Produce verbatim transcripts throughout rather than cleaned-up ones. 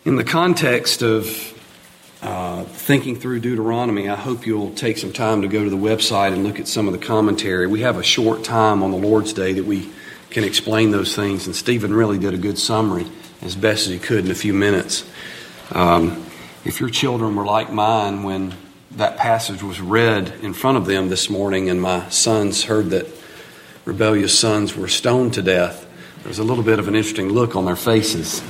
In the context of uh, thinking through Deuteronomy, I hope you'll take some time to go to the website and look at some of the commentary. We have a short time on the Lord's Day that we can explain those things, and Stephen really did a good summary as best as he could in a few minutes. Um, if your children were like mine when that passage was read in front of them this morning and my sons heard that rebellious sons were stoned to death, there was a little bit of an interesting look on their faces.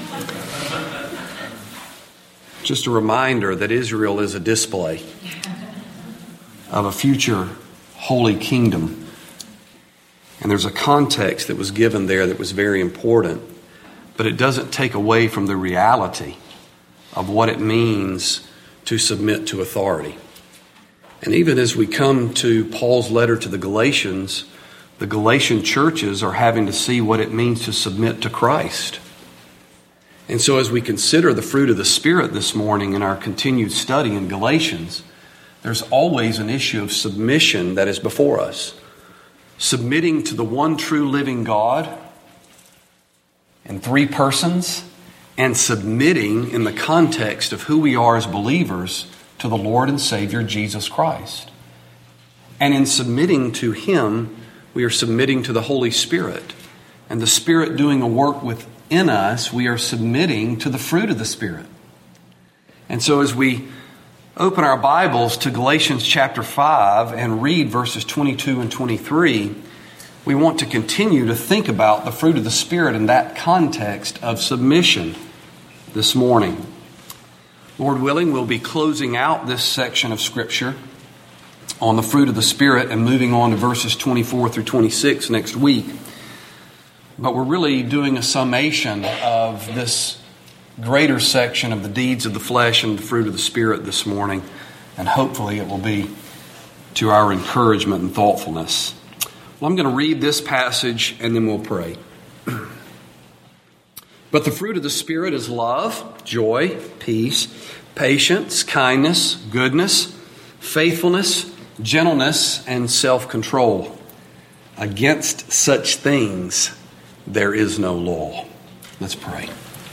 Just a reminder that Israel is a display of a future holy kingdom. And there's a context that was given there that was very important. But it doesn't take away from the reality of what it means to submit to authority. And even as we come to Paul's letter to the Galatians, the Galatian churches are having to see what it means to submit to Christ. And so as we consider the fruit of the Spirit this morning in our continued study in Galatians, there's always an issue of submission that is before us. Submitting to the one true living God in three persons, and submitting in the context of who we are as believers to the Lord and Savior Jesus Christ. And in submitting to Him, we are submitting to the Holy Spirit. And the Spirit doing a work within us, we are submitting to the fruit of the Spirit. And so as we open our Bibles to Galatians chapter five and read verses twenty-two and twenty-three, we want to continue to think about the fruit of the Spirit in that context of submission this morning. Lord willing, we'll be closing out this section of Scripture on the fruit of the Spirit and moving on to verses twenty-four through twenty-six next week. But we're really doing a summation of this greater section of the deeds of the flesh and the fruit of the Spirit this morning. And hopefully it will be to our encouragement and thoughtfulness. Well, I'm going to read this passage and then we'll pray. But the fruit of the Spirit is love, joy, peace, patience, kindness, goodness, faithfulness, gentleness, and self-control. Against such things there is no law. Let's pray.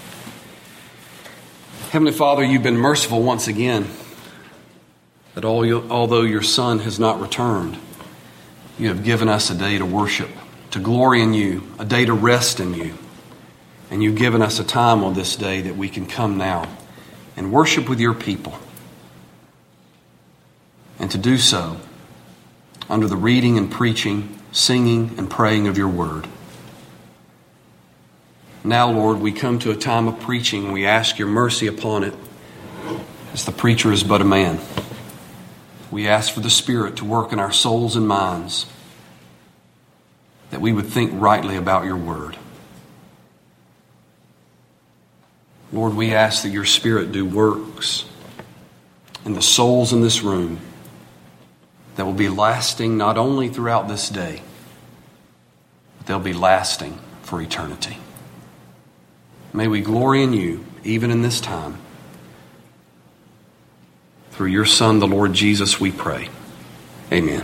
Heavenly Father, you've been merciful once again, that although your Son has not returned, you have given us a day to worship, to glory in you, a day to rest in you. And you've given us a time on this day that we can come now and worship with your people. And to do so under the reading and preaching, singing and praying of your word. Now, Lord, we come to a time of preaching and we ask your mercy upon it, as the preacher is but a man. We ask for the Spirit to work in our souls and minds, that we would think rightly about your word. Lord, we ask that your Spirit do works in the souls in this room that will be lasting not only throughout this day, but they'll be lasting for eternity. May we glory in you, even in this time. Through your Son, the Lord Jesus, we pray. Amen.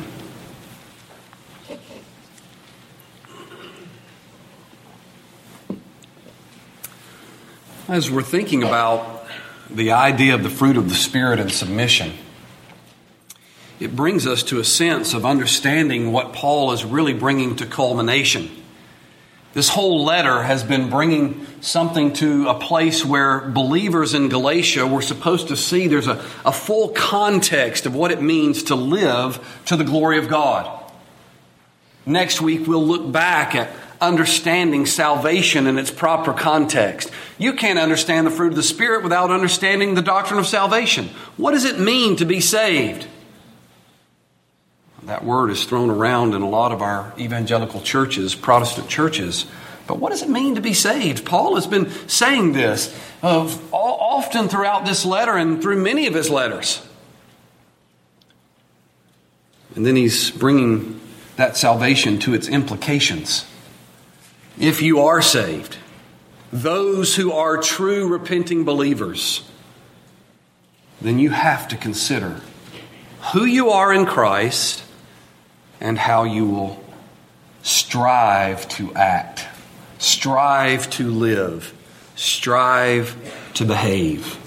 As we're thinking about the idea of the fruit of the Spirit and submission, it brings us to a sense of understanding what Paul is really bringing to culmination. This whole letter has been bringing something to a place where believers in Galatia were supposed to see there's a, a full context of what it means to live to the glory of God. Next week, we'll look back at understanding salvation in its proper context. You can't understand the fruit of the Spirit without understanding the doctrine of salvation. What does it mean to be saved? That word is thrown around in a lot of our evangelical churches, Protestant churches. But what does it mean to be saved? Paul has been saying this of often throughout this letter and through many of his letters. And then he's bringing that salvation to its implications. If you are saved, those who are true repenting believers, then you have to consider who you are in Christ and how you will strive to act, strive to live, strive to behave.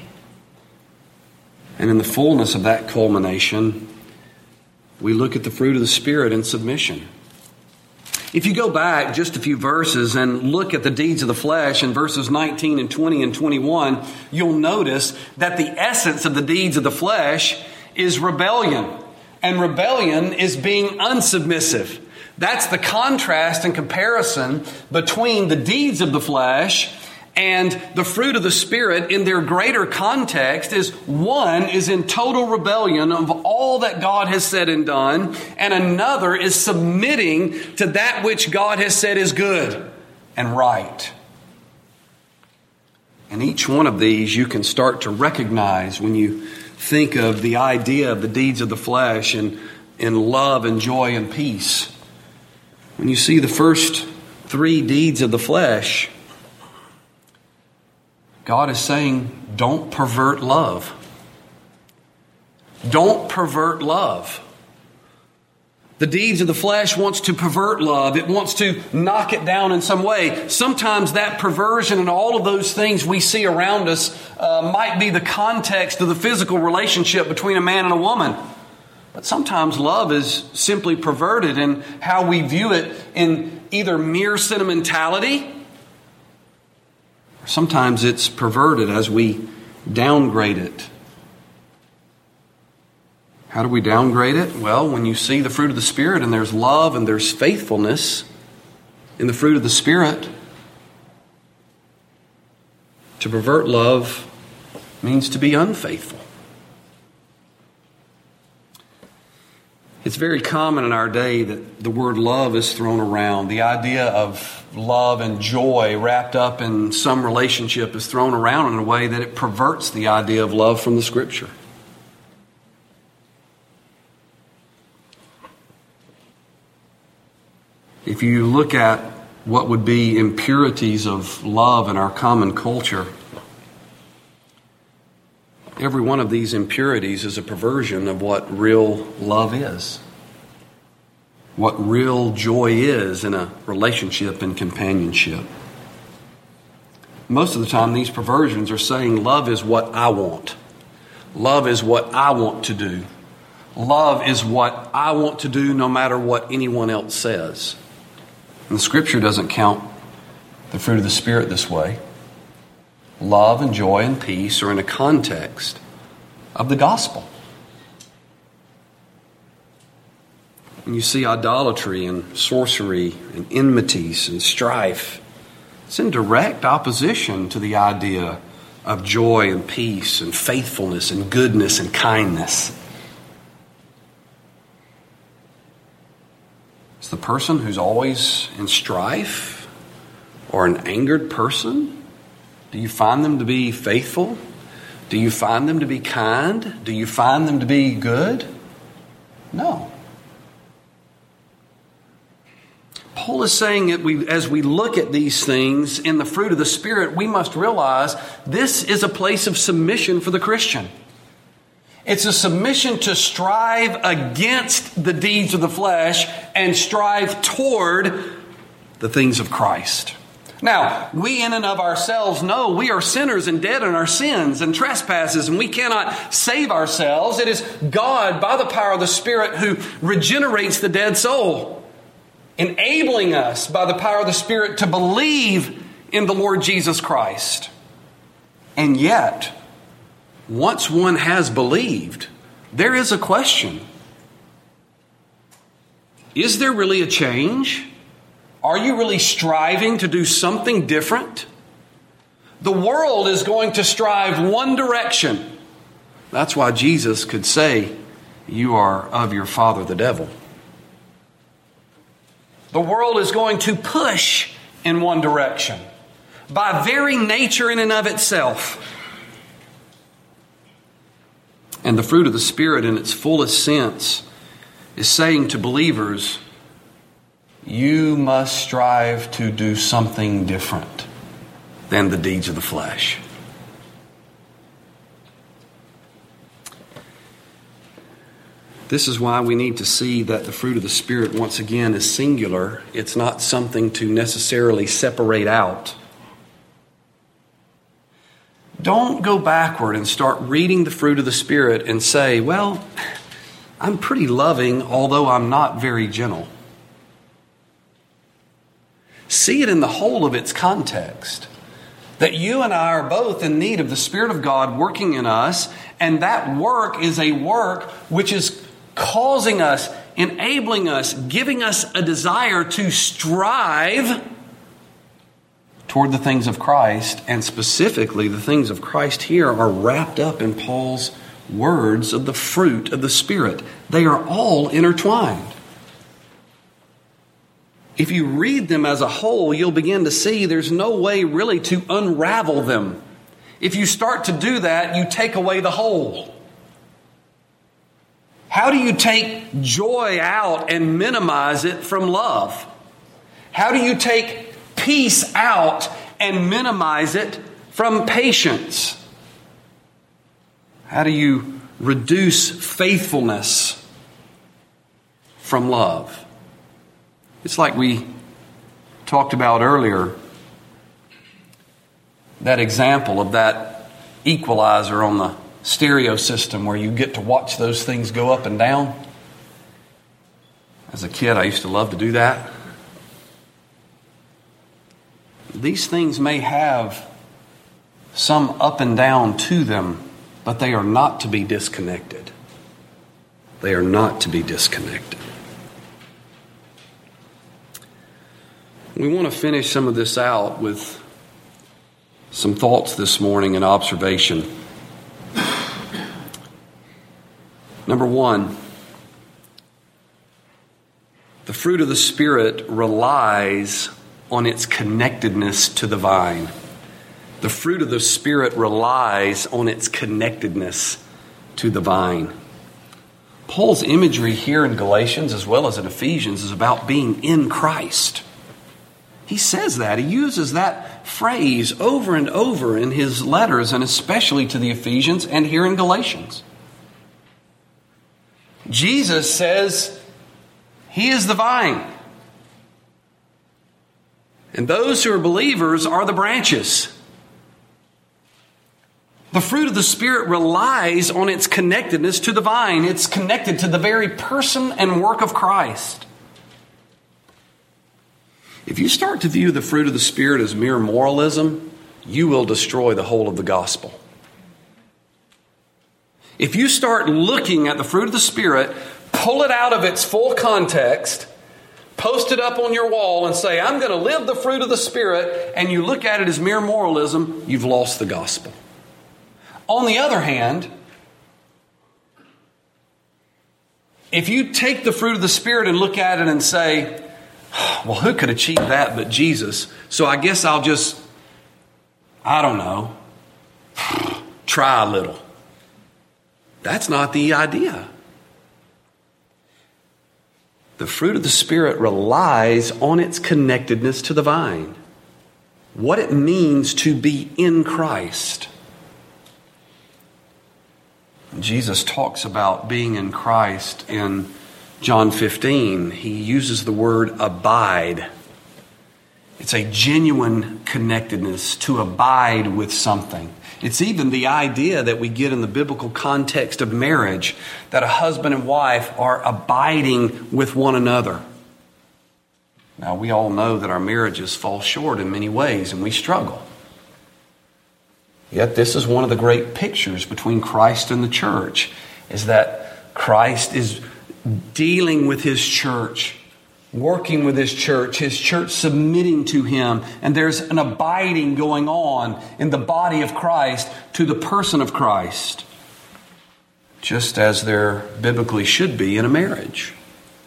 And in the fullness of that culmination, we look at the fruit of the Spirit in submission. If you go back just a few verses and look at the deeds of the flesh in verses nineteen and twenty and twenty-one, you'll notice that the essence of the deeds of the flesh is rebellion. And rebellion is being unsubmissive. That's the contrast and comparison between the deeds of the flesh and the fruit of the Spirit in their greater context. Is one is in total rebellion of all that God has said and done, and another is submitting to that which God has said is good and right. And each one of these you can start to recognize when you think of the idea of the deeds of the flesh and in love and joy and peace. When you see the first three deeds of the flesh, God is saying, don't pervert love. Don't pervert love. The deeds of the flesh wants to pervert love. It wants to knock it down in some way. Sometimes that perversion and all of those things we see around us uh, might be the context of the physical relationship between a man and a woman. But sometimes love is simply perverted in how we view it in either mere sentimentality, or sometimes it's perverted as we downgrade it. How do we downgrade it? Well, when you see the fruit of the Spirit and there's love and there's faithfulness in the fruit of the Spirit, to pervert love means to be unfaithful. It's very common in our day that the word love is thrown around. The idea of love and joy wrapped up in some relationship is thrown around in a way that it perverts the idea of love from the Scripture. If you look at what would be impurities of love in our common culture, every one of these impurities is a perversion of what real love is, what real joy is in a relationship and companionship. Most of the time, these perversions are saying love is what I want. Love is what I want to do. Love is what I want to do no matter what anyone else says. And the Scripture doesn't count the fruit of the Spirit this way. Love and joy and peace are in a context of the gospel. When you see idolatry and sorcery and enmities and strife, it's in direct opposition to the idea of joy and peace and faithfulness and goodness and kindness. It's the person who's always in strife or an angered person. Do you find them to be faithful? Do you find them to be kind? Do you find them to be good? No. Paul is saying that we, as we look at these things in the fruit of the Spirit, we must realize this is a place of submission for the Christian. It's a submission to strive against the deeds of the flesh and strive toward the things of Christ. Now, we in and of ourselves know we are sinners and dead in our sins and trespasses, and we cannot save ourselves. It is God, by the power of the Spirit, who regenerates the dead soul, enabling us by the power of the Spirit to believe in the Lord Jesus Christ. And yet, once one has believed, there is a question. Is there really a change? Are you really striving to do something different? The world is going to strive one direction. That's why Jesus could say, you are of your father the devil. The world is going to push in one direction by very nature in and of itself. And the fruit of the Spirit in its fullest sense is saying to believers, you must strive to do something different than the deeds of the flesh. This is why we need to see that the fruit of the Spirit, once again, is singular. It's not something to necessarily separate out. Don't go backward and start reading the fruit of the Spirit and say, well, I'm pretty loving, although I'm not very gentle. See it in the whole of its context. That you and I are both in need of the Spirit of God working in us, and that work is a work which is causing us, enabling us, giving us a desire to strive toward the things of Christ, and specifically the things of Christ here are wrapped up in Paul's words of the fruit of the Spirit. They are all intertwined. If you read them as a whole, you'll begin to see there's no way really to unravel them. If you start to do that, you take away the whole. How do you take joy out and minimize it from love? How do you take peace out and minimize it from patience? How do you reduce faithfulness from love? It's like we talked about earlier, that example of that equalizer on the stereo system where you get to watch those things go up and down. As a kid, I used to love to do that. These things may have some up and down to them, but they are not to be disconnected. They are not to be disconnected. We want to finish some of this out with some thoughts this morning and observation. Number one, the fruit of the Spirit relies on its connectedness to the vine. The fruit of the Spirit relies on its connectedness to the vine. Paul's imagery here in Galatians as well as in Ephesians is about being in Christ. He says that. He uses that phrase over and over in his letters, and especially to the Ephesians and here in Galatians. Jesus says He is the vine. And those who are believers are the branches. The fruit of the Spirit relies on its connectedness to the vine. It's connected to the very person and work of Christ. If you start to view the fruit of the Spirit as mere moralism, you will destroy the whole of the gospel. If you start looking at the fruit of the Spirit, pull it out of its full context, post it up on your wall and say, I'm going to live the fruit of the Spirit, and you look at it as mere moralism, you've lost the gospel. On the other hand, if you take the fruit of the Spirit and look at it and say, well, who could achieve that but Jesus? So I guess I'll just, I don't know, try a little. That's not the idea. The fruit of the Spirit relies on its connectedness to the vine. What it means to be in Christ. Jesus talks about being in Christ in John fifteen. He uses the word abide. It's a genuine connectedness, to abide with something. It's even the idea that we get in the biblical context of marriage, that a husband and wife are abiding with one another. Now, we all know that our marriages fall short in many ways and we struggle. Yet this is one of the great pictures between Christ and the church, is that Christ is dealing with His church, working with His church, His church submitting to Him, and there's an abiding going on in the body of Christ to the person of Christ, just as there biblically should be in a marriage.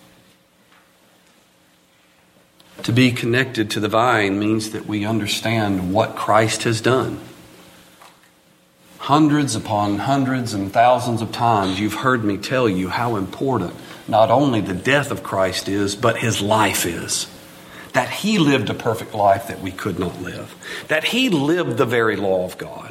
To be connected to the vine means that we understand what Christ has done. Hundreds upon hundreds and thousands of times you've heard me tell you how important not only the death of Christ is, but His life is. That He lived a perfect life that we could not live. That He lived the very law of God.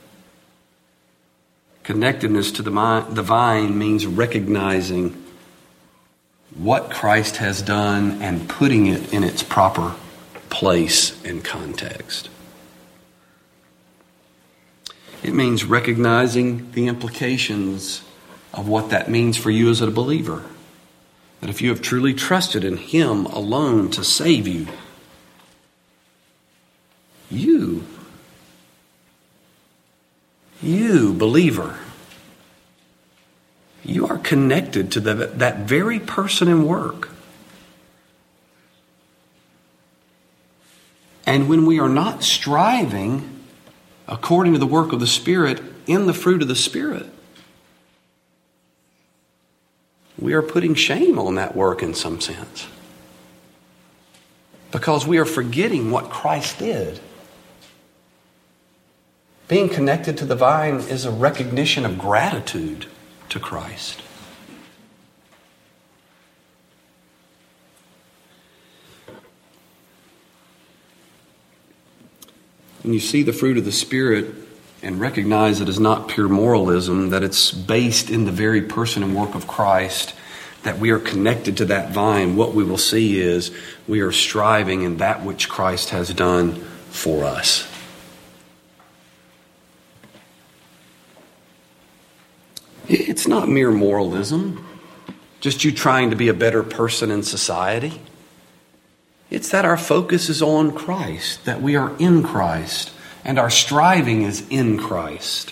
Connectedness to the vine means recognizing what Christ has done and putting it in its proper place and context. It means recognizing the implications of what that means for you as a believer. That if you have truly trusted in Him alone to save you, you, you believer, you are connected to the, that very person and work. And when we are not striving according to the work of the Spirit in the fruit of the Spirit, we are putting shame on that work in some sense. Because we are forgetting what Christ did. Being connected to the vine is a recognition of gratitude to Christ. When you see the fruit of the Spirit and recognize it is not pure moralism, that it's based in the very person and work of Christ, that we are connected to that vine, what we will see is we are striving in that which Christ has done for us. It's not mere moralism, just you trying to be a better person in society. It's that our focus is on Christ, that we are in Christ, and our striving is in Christ.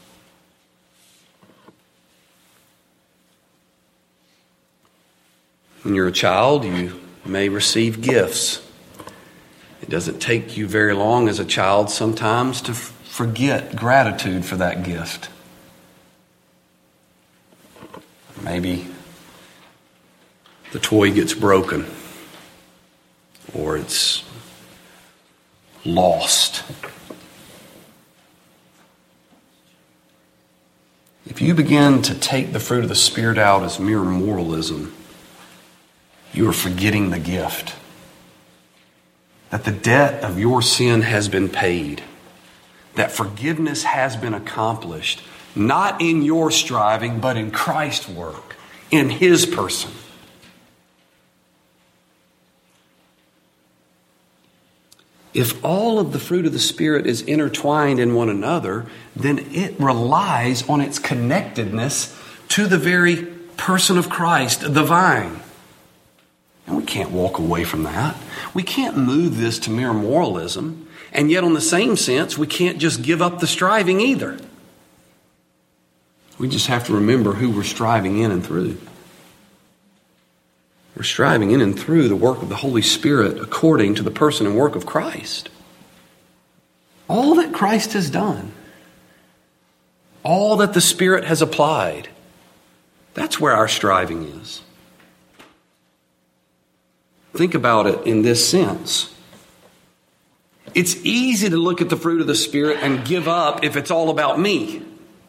When you're a child, you may receive gifts. It doesn't take you very long as a child sometimes to f- forget gratitude for that gift. Maybe the toy gets broken or it's lost. If you begin to take the fruit of the Spirit out as mere moralism, you are forgetting the gift. That the debt of your sin has been paid. That forgiveness has been accomplished. Not in your striving, but in Christ's work. In His person. If all of the fruit of the Spirit is intertwined in one another, then it relies on its connectedness to the very person of Christ, the vine. And we can't walk away from that. We can't move this to mere moralism. And yet, on the same sense, we can't just give up the striving either. We just have to remember who we're striving in and through. We're striving in and through the work of the Holy Spirit according to the person and work of Christ. All that Christ has done. All that the Spirit has applied. That's where our striving is. Think about it in this sense. It's easy to look at the fruit of the Spirit and give up if it's all about me.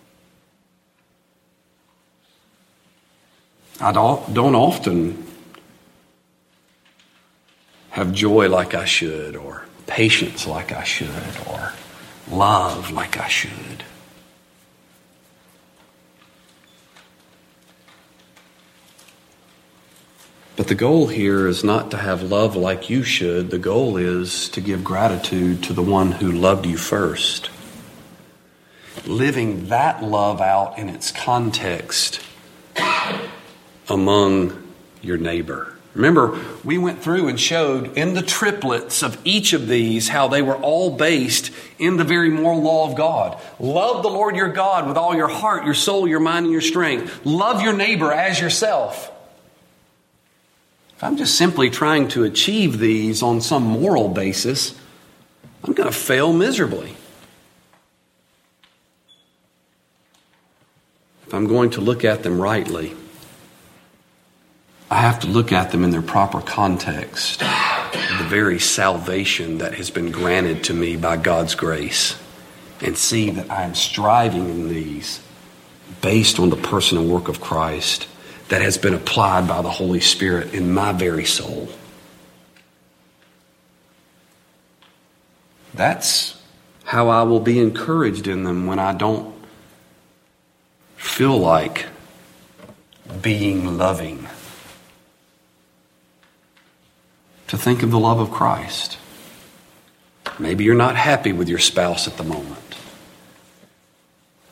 I don't, don't often have joy like I should, or patience like I should, or love like I should. But the goal here is not to have love like you should. The goal is to give gratitude to the one who loved you first. Living that love out in its context among your neighbor. Remember, we went through and showed in the triplets of each of these how they were all based in the very moral law of God. Love the Lord your God with all your heart, your soul, your mind, and your strength. Love your neighbor as yourself. If I'm just simply trying to achieve these on some moral basis, I'm going to fail miserably. If I'm going to look at them rightly, I have to look at them in their proper context, the very salvation that has been granted to me by God's grace, and see that I am striving in these based on the person and work of Christ that has been applied by the Holy Spirit in my very soul. That's how I will be encouraged in them when I don't feel like being loving. To think of the love of Christ. Maybe you're not happy with your spouse at the moment.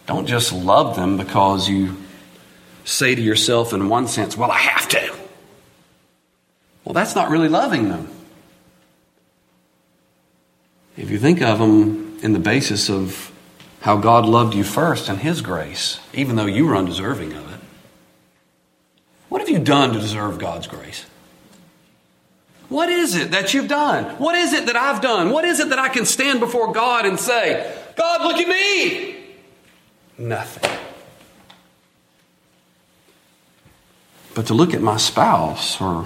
Don't just love them because you say to yourself in one sense, well, I have to. Well, that's not really loving them. If you think of them in the basis of how God loved you first and His grace, even though you were undeserving of it, what have you done to deserve God's grace? What is it that you've done? What is it that I've done? What is it that I can stand before God and say, God, look at me? Nothing. But to look at my spouse or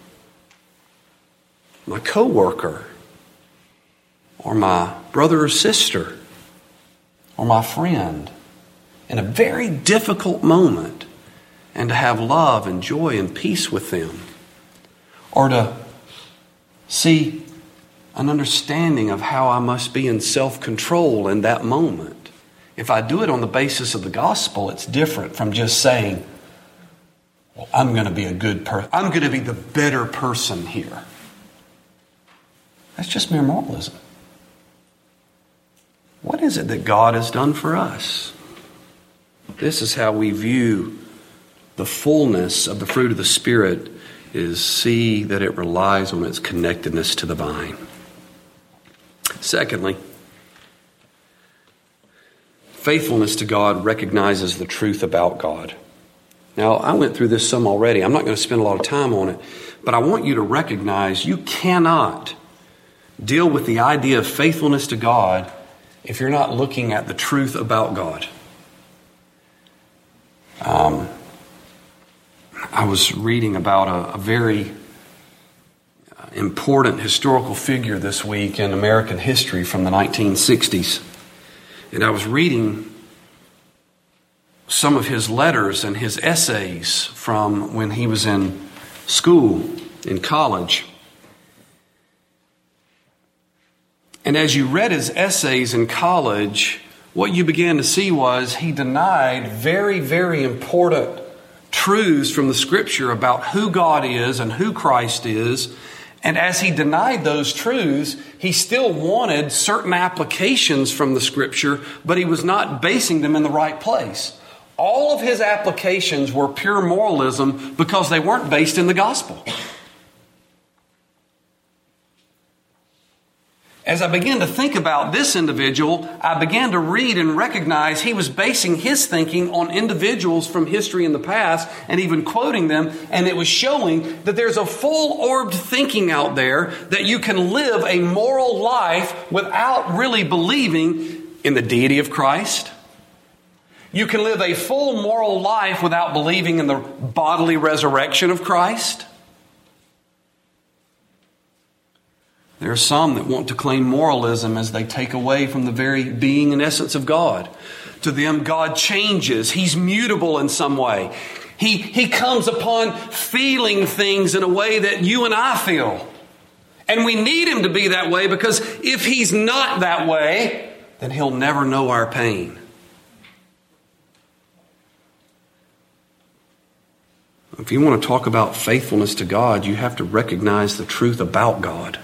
my coworker or my brother or sister or my friend in a very difficult moment and to have love and joy and peace with them, or to see an understanding of how I must be in self-control in that moment. If I do it on the basis of the gospel, it's different from just saying, well, I'm going to be a good person. I'm going to be the better person here. That's just mere moralism. What is it that God has done for us? This is how we view the fullness of the fruit of the Spirit, is see that it relies on its connectedness to the vine. Secondly, faithfulness to God recognizes the truth about God. Now, I went through this some already. I'm not going to spend a lot of time on it, but I want you to recognize you cannot deal with the idea of faithfulness to God if you're not looking at the truth about God. Um, I was reading about a, a very important historical figure this week in American history from the nineteen sixties. And I was reading some of his letters and his essays from when he was in school, in college. And as you read his essays in college, what you began to see was he denied very, very important truths from the Scripture about who God is and who Christ is. And as he denied those truths, he still wanted certain applications from the Scripture, but he was not basing them in the right place. All of his applications were pure moralism because they weren't based in the gospel. As I began to think about this individual, I began to read and recognize he was basing his thinking on individuals from history in the past and even quoting them. And it was showing that there's a full-orbed thinking out there that you can live a moral life without really believing in the deity of Christ. You can live a full moral life without believing in the bodily resurrection of Christ. There are some that want to claim moralism as they take away from the very being and essence of God. To them, God changes. He's mutable in some way. He, he comes upon feeling things in a way that you and I feel. And we need Him to be that way, because if He's not that way, then He'll never know our pain. If you want to talk about faithfulness to God, you have to recognize the truth about God.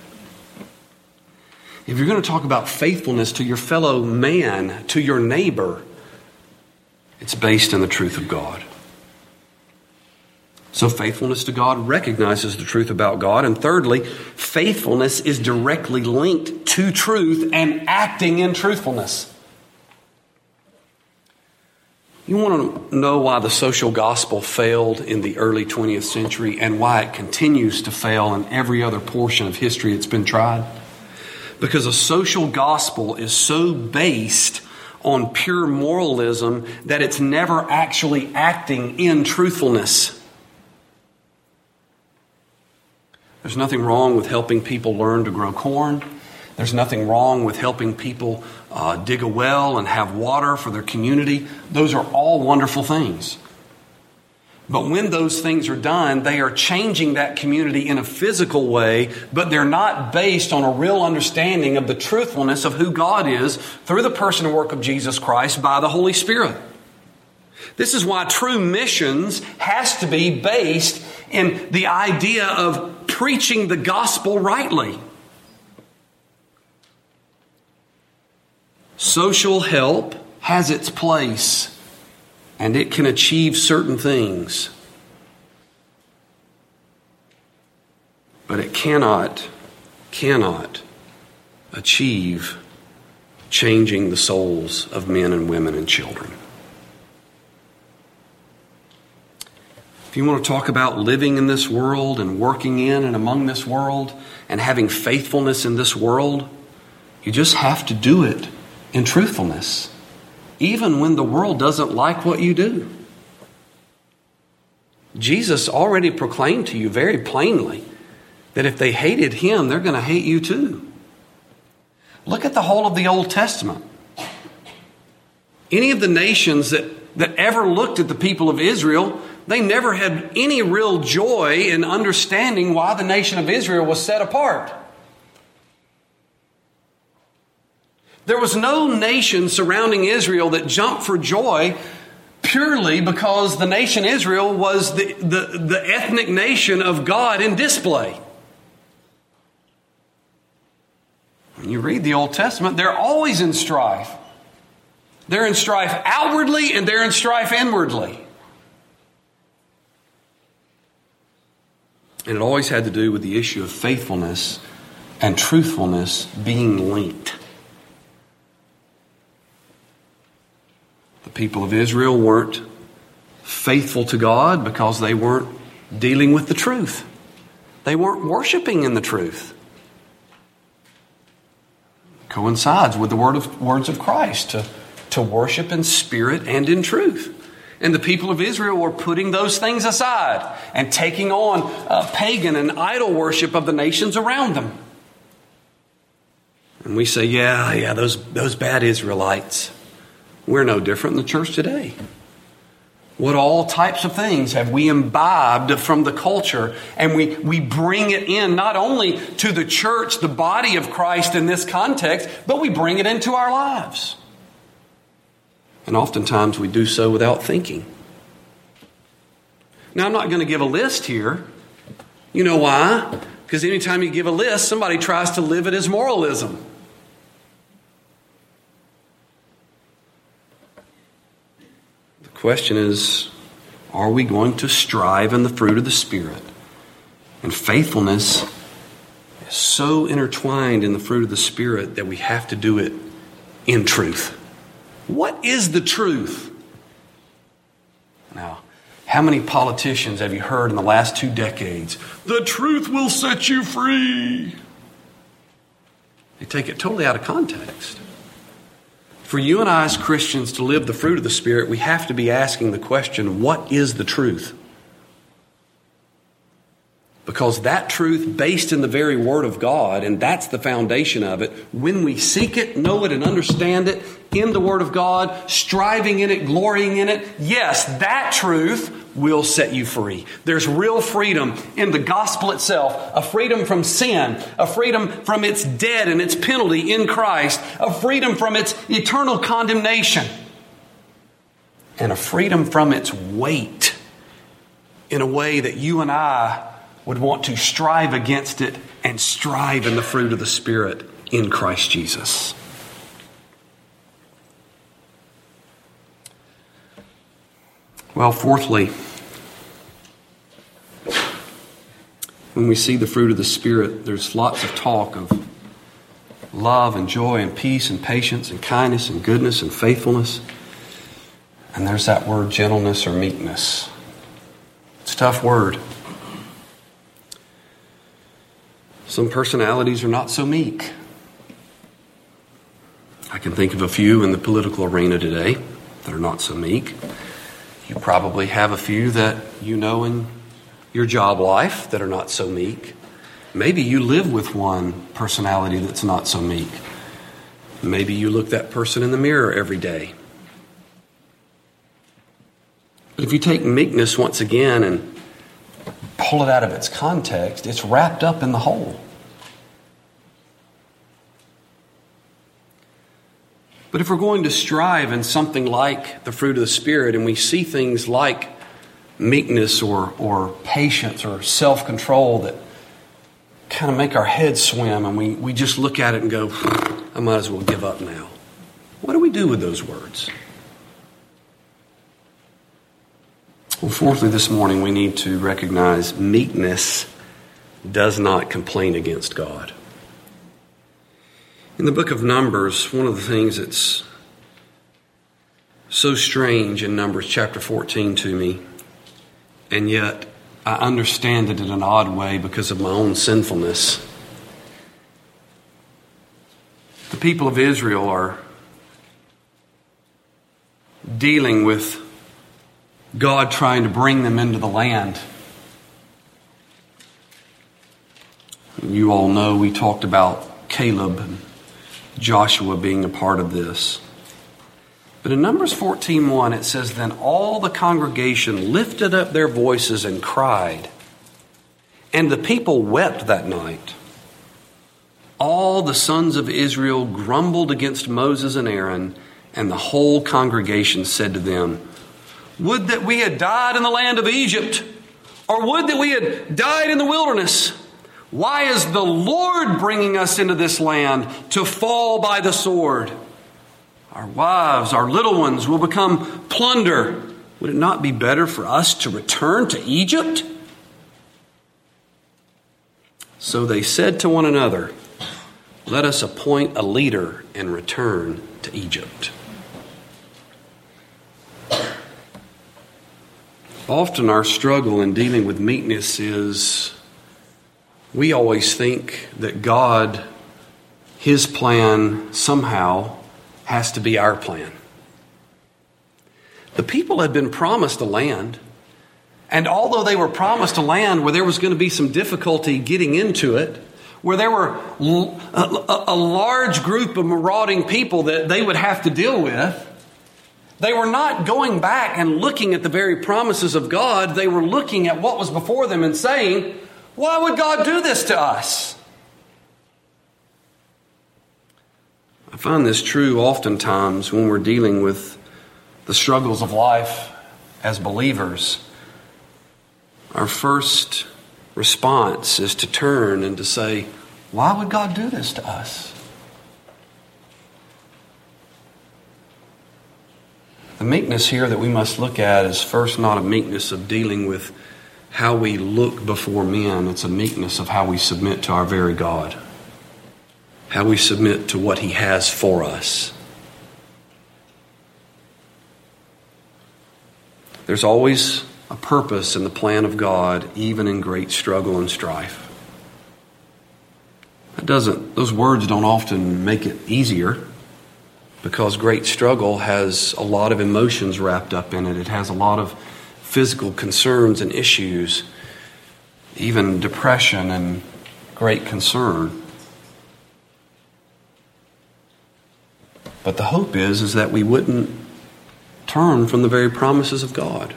If you're going to talk about faithfulness to your fellow man, to your neighbor, it's based in the truth of God. So faithfulness to God recognizes the truth about God. And thirdly, faithfulness is directly linked to truth and acting in truthfulness. You want to know why the social gospel failed in the early twentieth century and why it continues to fail in every other portion of history it's been tried? Because a social gospel is so based on pure moralism that it's never actually acting in truthfulness. There's nothing wrong with helping people learn to grow corn. There's nothing wrong with helping people uh, dig a well and have water for their community. Those are all wonderful things. But when those things are done, they are changing that community in a physical way, but they're not based on a real understanding of the truthfulness of who God is through the person and work of Jesus Christ by the Holy Spirit. This is why true missions has to be based in the idea of preaching the gospel rightly. Social help, has its place and it can achieve certain things. But it cannot, cannot achieve changing the souls of men and women and children. If you want to talk about living in this world and working in and among this world and having faithfulness in this world, you just have to do it in truthfulness, even when the world doesn't like what you do. Jesus already proclaimed to you very plainly that if they hated him, they're going to hate you too. Look at the whole of the Old Testament. Any of the nations that, that ever looked at the people of Israel, they never had any real joy in understanding why the nation of Israel was set apart. There was no nation surrounding Israel that jumped for joy purely because the nation Israel was the, the, the ethnic nation of God in display. When you read the Old Testament, they're always in strife. They're in strife outwardly and they're in strife inwardly. And it always had to do with the issue of faithfulness and truthfulness being linked. The people of Israel weren't faithful to God because they weren't dealing with the truth. They weren't worshiping in the truth. Coincides with the word of, words of Christ to, to worship in spirit and in truth. And the people of Israel were putting those things aside and taking on uh, pagan and idol worship of the nations around them. And we say, yeah, yeah, those, those bad Israelites. We're no different in the church today. What all types of things have we imbibed from the culture, and we, we bring it in not only to the church, the body of Christ in this context, but we bring it into our lives. And oftentimes we do so without thinking. Now, I'm not going to give a list here. You know why? Because anytime you give a list, somebody tries to live it as moralism. The question is, are we going to strive in the fruit of the Spirit? And faithfulness is so intertwined in the fruit of the Spirit that we have to do it in truth. What is the truth? Now, how many politicians have you heard in the last two decades? The truth will set you free. They take it totally out of context. For you and I as Christians to live the fruit of the Spirit, we have to be asking the question, what is the truth? Because that truth, based in the very Word of God, and that's the foundation of it, when we seek it, know it, and understand it in the Word of God, striving in it, glorying in it, yes, that truth will set you free. There's real freedom in the gospel itself, a freedom from sin, a freedom from its debt and its penalty in Christ, a freedom from its eternal condemnation, and a freedom from its weight in a way that you and I would want to strive against it and strive in the fruit of the Spirit in Christ Jesus. Well, fourthly, when we see the fruit of the Spirit, there's lots of talk of love and joy and peace and patience and kindness and goodness and faithfulness. And there's that word gentleness or meekness. It's a tough word. Some personalities are not so meek. I can think of a few in the political arena today that are not so meek. You probably have a few that you know in your job life that are not so meek. Maybe you live with one personality that's not so meek. Maybe you look that person in the mirror every day. But if you take meekness once again and pull it out of its context, it's wrapped up in the whole. But if we're going to strive in something like the fruit of the Spirit, and we see things like meekness or, or patience or self-control that kind of make our heads swim, and we, we just look at it and go, I might as well give up now. What do we do with those words? Well, fourthly, this morning we need to recognize meekness does not complain against God. In the book of Numbers, one of the things that's so strange in Numbers chapter fourteen to me, and yet I understand it in an odd way because of my own sinfulness. The people of Israel are dealing with God trying to bring them into the land. You all know we talked about Caleb and Joshua being a part of this. But in Numbers fourteen one, it says, "Then all the congregation lifted up their voices and cried, and the people wept that night. All the sons of Israel grumbled against Moses and Aaron, and the whole congregation said to them, 'Would that we had died in the land of Egypt, or would that we had died in the wilderness. Why is the Lord bringing us into this land to fall by the sword? Our wives, our little ones will become plunder. Would it not be better for us to return to Egypt?' So they said to one another, 'Let us appoint a leader and return to Egypt.'" Often our struggle in dealing with meekness is we always think that God, His plan somehow has to be our plan. The people had been promised a land, and although they were promised a land where there was going to be some difficulty getting into it, where there were a, a large group of marauding people that they would have to deal with, they were not going back and looking at the very promises of God. They were looking at what was before them and saying, "Why would God do this to us?" I find this true oftentimes when we're dealing with the struggles of life as believers. Our first response is to turn and to say, "Why would God do this to us?" The meekness here that we must look at is first not a meekness of dealing with how we look before men. It's a meekness of how we submit to our very God. How we submit to what He has for us. There's always a purpose in the plan of God, even in great struggle and strife. That doesn't, those words don't often make it easier, because great struggle has a lot of emotions wrapped up in it. It has a lot of physical concerns and issues, even depression and great concern. But the hope is, is that we wouldn't turn from the very promises of God.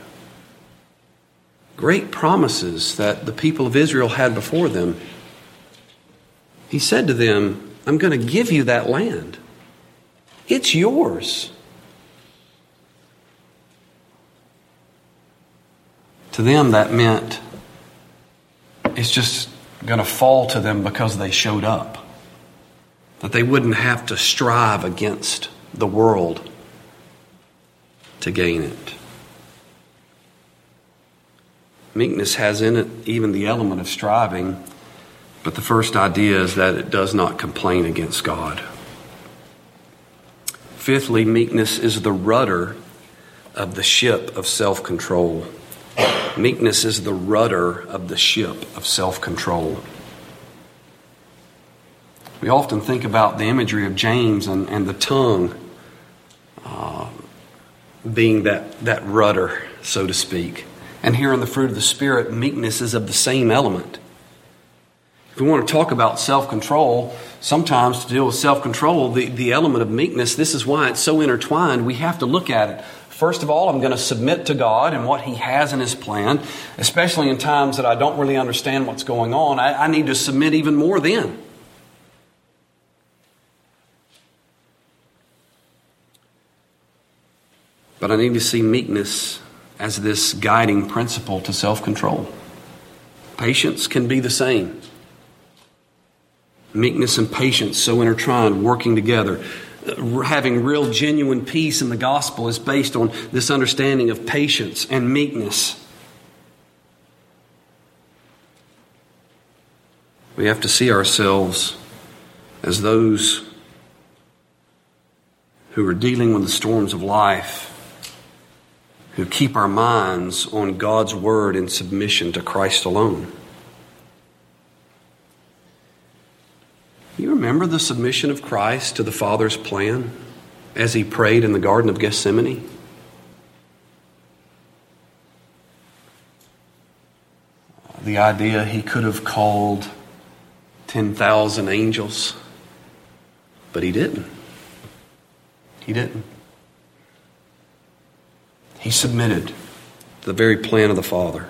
Great promises that the people of Israel had before them. He said to them, "I'm going to give you that land. It's yours." To them, that meant it's just going to fall to them because they showed up. That they wouldn't have to strive against the world to gain it. Meekness has in it even the element of striving, but the first idea is that it does not complain against God. Fifthly, meekness is the rudder of the ship of self-control. Meekness is the rudder of the ship of self-control. We often think about the imagery of James and, and the tongue uh, being that, that rudder, so to speak. And here in the fruit of the Spirit, meekness is of the same element. If we want to talk about self-control, sometimes to deal with self-control, the, the element of meekness, this is why it's so intertwined. We have to look at it. First of all, I'm going to submit to God and what He has in His plan, especially in times that I don't really understand what's going on. I, I need to submit even more then. But I need to see meekness as this guiding principle to self-control. Patience can be the same. Meekness and patience so intertwined, working together. having real, genuine peace in the gospel is based on this understanding of patience and meekness. We have to see ourselves as those who are dealing with the storms of life, who keep our minds on God's word in submission to Christ alone. You remember the submission of Christ to the Father's plan as he prayed in the Garden of Gethsemane? The idea he could have called ten thousand angels, but he didn't. He didn't. He submitted to the very plan of the Father.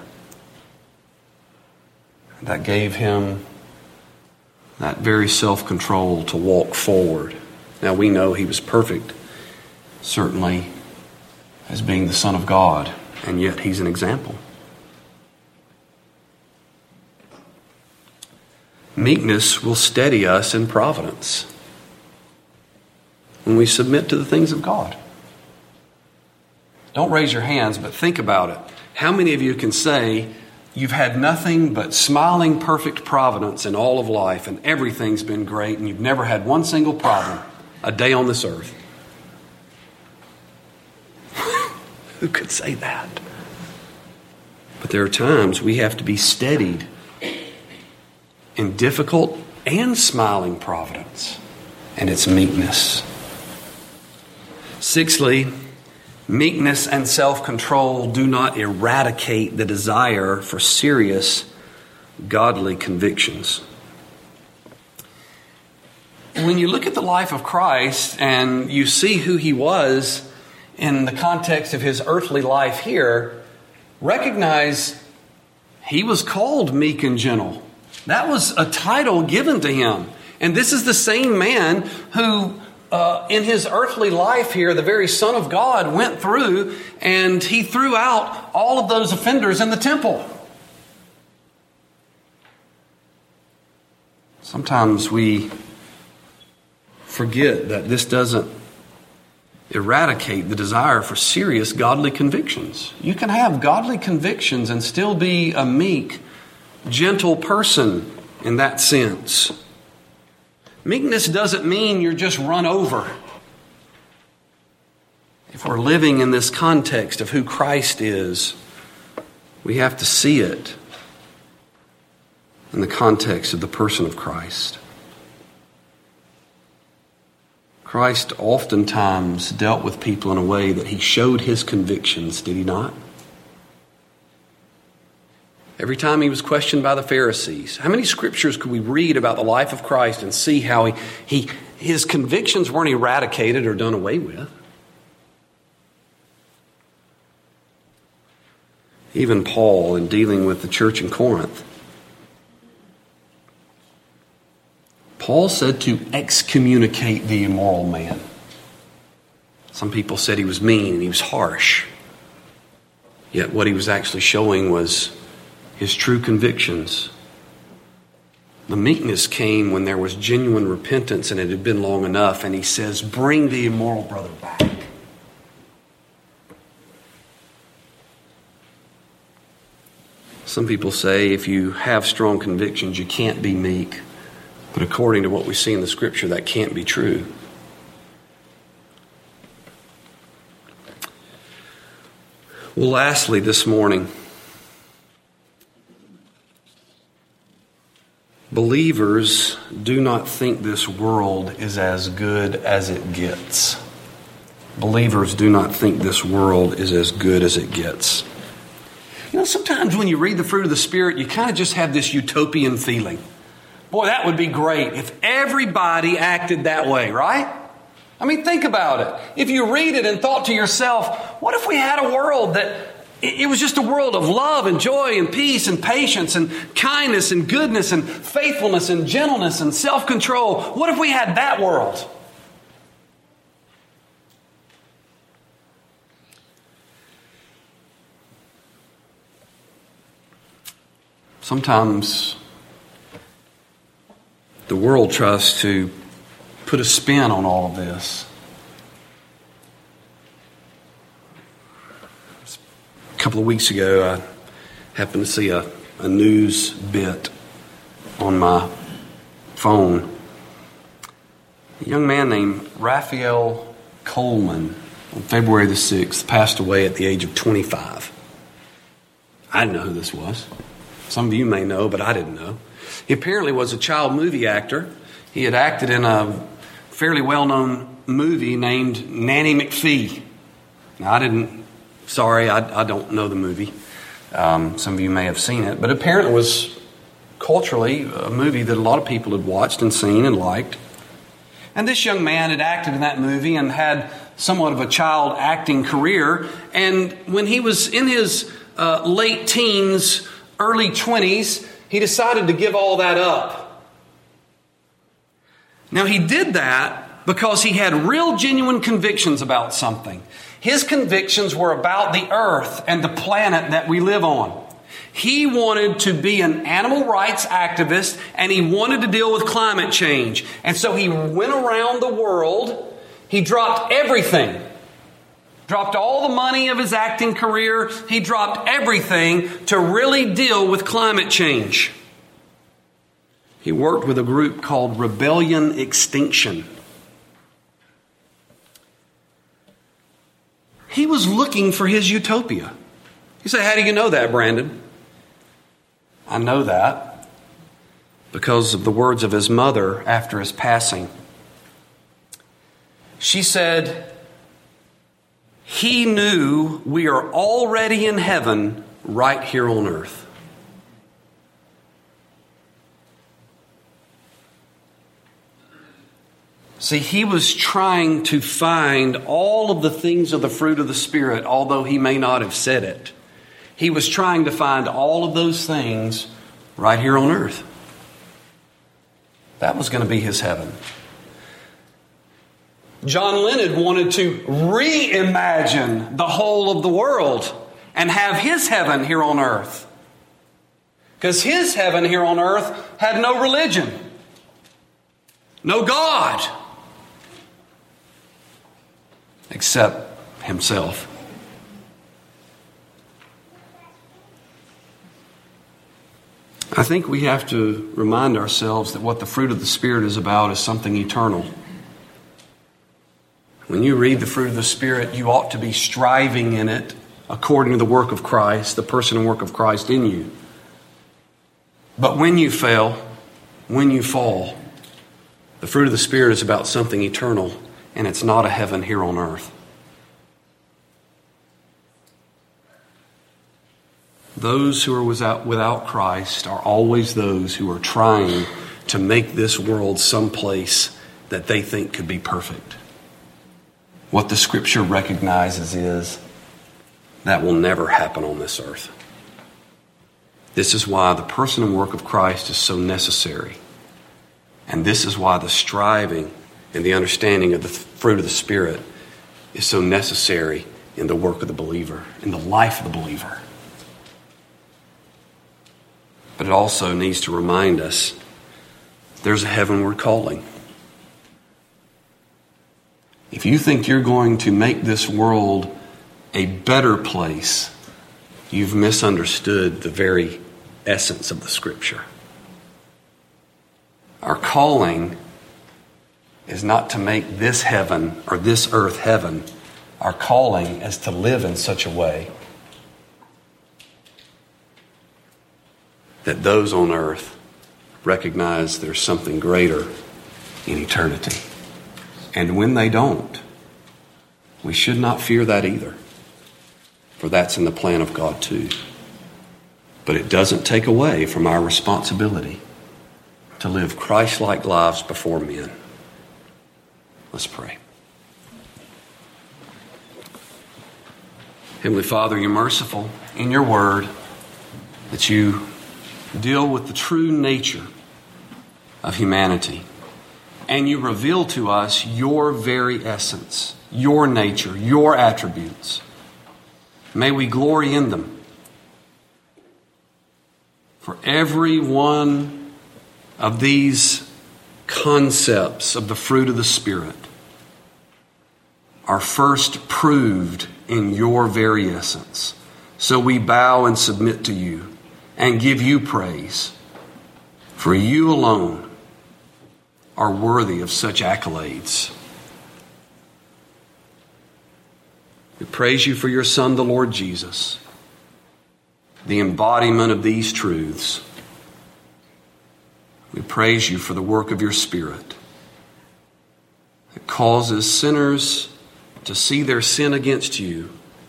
That gave him that very self-control to walk forward. Now we know he was perfect, certainly as being the Son of God, and yet he's an example. Meekness will steady us in providence when we submit to the things of God. Don't raise your hands, but think about it. How many of you can say you've had nothing but smiling, perfect providence in all of life, and everything's been great, and you've never had one single problem a day on this earth? Who could say that? But there are times we have to be steadied in difficult and smiling providence, and it's meekness. Sixthly, meekness and self-control do not eradicate the desire for serious, godly convictions. When you look at the life of Christ and you see who he was in the context of his earthly life here, recognize he was called meek and gentle. That was a title given to him. And this is the same man who Uh, in his earthly life here, the very Son of God went through and he threw out all of those offenders in the temple. Sometimes we forget that this doesn't eradicate the desire for serious godly convictions. You can have godly convictions and still be a meek, gentle person in that sense. Meekness doesn't mean you're just run over. If we're living in this context of who Christ is, we have to see it in the context of the person of Christ. Christ oftentimes dealt with people in a way that he showed his convictions, did he not? Every time he was questioned by the Pharisees, how many scriptures could we read about the life of Christ and see how he, he his convictions weren't eradicated or done away with? Even Paul, in dealing with the church in Corinth, Paul said to excommunicate the immoral man. Some people said he was mean and he was harsh. Yet what he was actually showing was his true convictions. The meekness came when there was genuine repentance and it had been long enough. And he says, bring the immoral brother back. Some people say if you have strong convictions, you can't be meek. But according to what we see in the scripture, that can't be true. Well, lastly, this morning, believers do not think this world is as good as it gets. Believers do not think this world is as good as it gets. You know, sometimes when you read the fruit of the Spirit, you kind of just have this utopian feeling. Boy, that would be great if everybody acted that way, right? I mean, think about it. If you read it and thought to yourself, what if we had a world that it was just a world of love and joy and peace and patience and kindness and goodness and faithfulness and gentleness and self-control? What if we had that world? Sometimes the world tries to put a spin on all of this. A couple of weeks ago, I happened to see a, a news bit on my phone. A young man named Raphael Coleman on February the sixth passed away at the age of twenty-five. I didn't know who this was. Some of you may know, but I didn't know. He apparently was a child movie actor. He had acted in a fairly well-known movie named Nanny McPhee. Now, I didn't, sorry, I, I don't know the movie. Um, some of you may have seen it, but apparently it was culturally a movie that a lot of people had watched and seen and liked. And this young man had acted in that movie and had somewhat of a child acting career. And when he was in his uh, late teens, early twenties, he decided to give all that up. Now, he did that because he had real genuine convictions about something. His convictions were about the earth and the planet that we live on. He wanted to be an animal rights activist, and he wanted to deal with climate change. And so he went around the world. He dropped everything. Dropped all the money of his acting career. He dropped everything to really deal with climate change. He worked with a group called Rebellion Extinction. He was looking for his utopia. You say, how do you know that, Brandon? I know that because of the words of his mother after his passing. She said, he knew we are already in heaven right here on earth. See, he was trying to find all of the things of the fruit of the Spirit, although he may not have said it. He was trying to find all of those things right here on earth. That was going to be his heaven. John Lennon wanted to reimagine the whole of the world and have his heaven here on earth. Because his heaven here on earth had no religion, no God, except himself. I think we have to remind ourselves that what the fruit of the Spirit is about is something eternal. When you read the fruit of the Spirit, you ought to be striving in it according to the work of Christ, the person and work of Christ in you. But when you fail, when you fall, the fruit of the Spirit is about something eternal, and it's not a heaven here on earth. Those who are without, without Christ are always those who are trying to make this world someplace that they think could be perfect. What the Scripture recognizes is that will never happen on this earth. This is why the person and work of Christ is so necessary. And this is why the striving and the understanding of the fruit of the Spirit is so necessary in the work of the believer, in the life of the believer. But it also needs to remind us there's a heavenward calling. If you think you're going to make this world a better place, you've misunderstood the very essence of the Scripture. Our calling is not to make this heaven or this earth heaven. Our calling is to live in such a way that those on earth recognize there's something greater in eternity. And when they don't, we should not fear that either. For that's in the plan of God too. But it doesn't take away from our responsibility to live Christ-like lives before men. Let's pray. Heavenly Father, you're merciful in your word that you deal with the true nature of humanity. And you reveal to us your very essence, your nature, your attributes. May we glory in them. For every one of these concepts of the fruit of the Spirit are first proved in your very essence. So we bow and submit to you and give you praise, for you alone are worthy of such accolades. We praise you for your Son, the Lord Jesus, the embodiment of these truths. We praise you for the work of your Spirit that causes sinners to see their sin against you,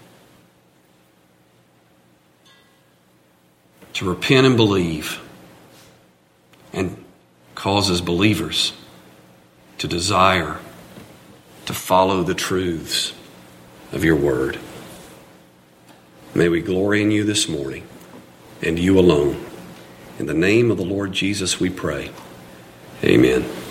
to repent and believe, and causes believers to desire to follow the truths of your word. May we glory in you this morning, and you alone. In the name of the Lord Jesus we pray. Amen.